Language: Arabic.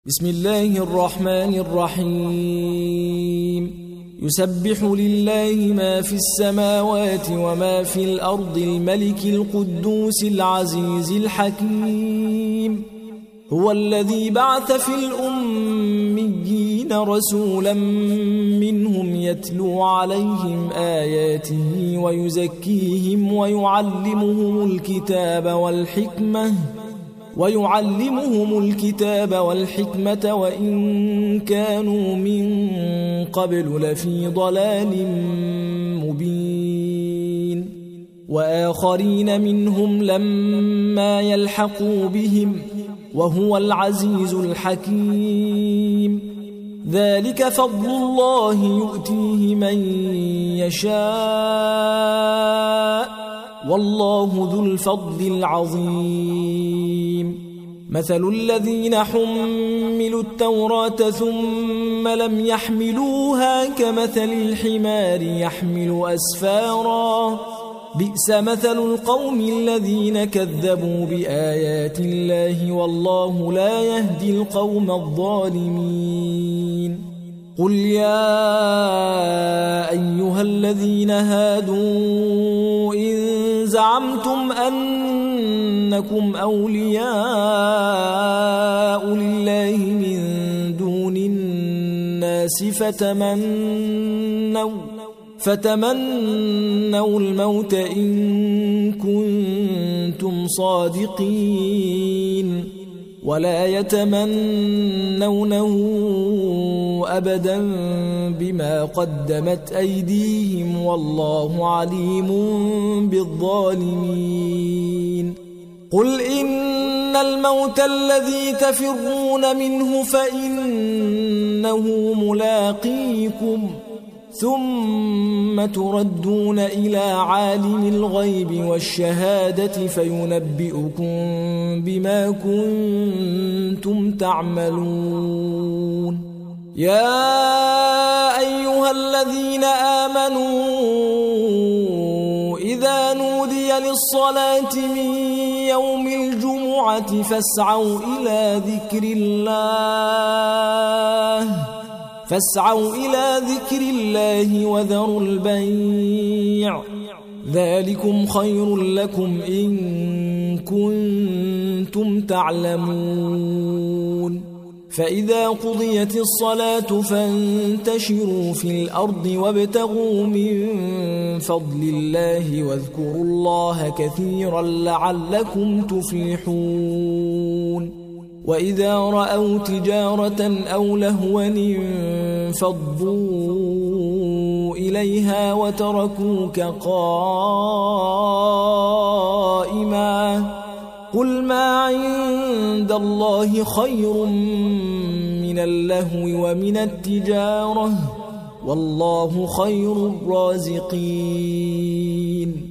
بسم الله الرحمن الرحيم يسبح لله ما في السماوات وما في الأرض الملك القدوس العزيز الحكيم هو الذي بعث في الأميين رسولا منهم يتلو عليهم آياته ويزكيهم ويعلمهم الكتاب والحكمة وإن كانوا من قبل لفي ضلال مبين وآخرين منهم لما يلحقوا بهم وهو العزيز الحكيم ذلك فضل الله يؤتيه من يشاء والله ذو الفضل العظيم مثل الذين حملوا التوراة ثم لم يحملوها كمثل الحمار يحمل أسفارا بئس مثل القوم الذين كذبوا بآيات الله والله لا يهدي القوم الظالمين قل يا أيها الذين هادوا إن زعمتم أنكم أولياء لله من دون الناس فتمنوا الموت إن كنتم صادقين ولا يتمنونه أبدا بما قدمت أيديهم والله عليم بالظالمين قل إن الموت الذي تفرون منه فإنه ملاقيكم ثم تردون إلى عالم الغيب والشهادة فينبئكم بما كنتم تعملون يا أيها الذين آمنوا إذا نودي للصلاة من يوم الجمعة فاسعوا إلى ذكر الله وذروا البيع ذلكم خير لكم إن كنتم تعلمون فإذا قضيت الصلاة فانتشروا في الأرض وابتغوا من فضل الله واذكروا الله كثيرا لعلكم تفلحون وإذا رأوا تجارة أو لهوا انفضوا إليها وتركوك قائما قل ما عند الله خير من اللهو ومن التجارة والله خير الرازقين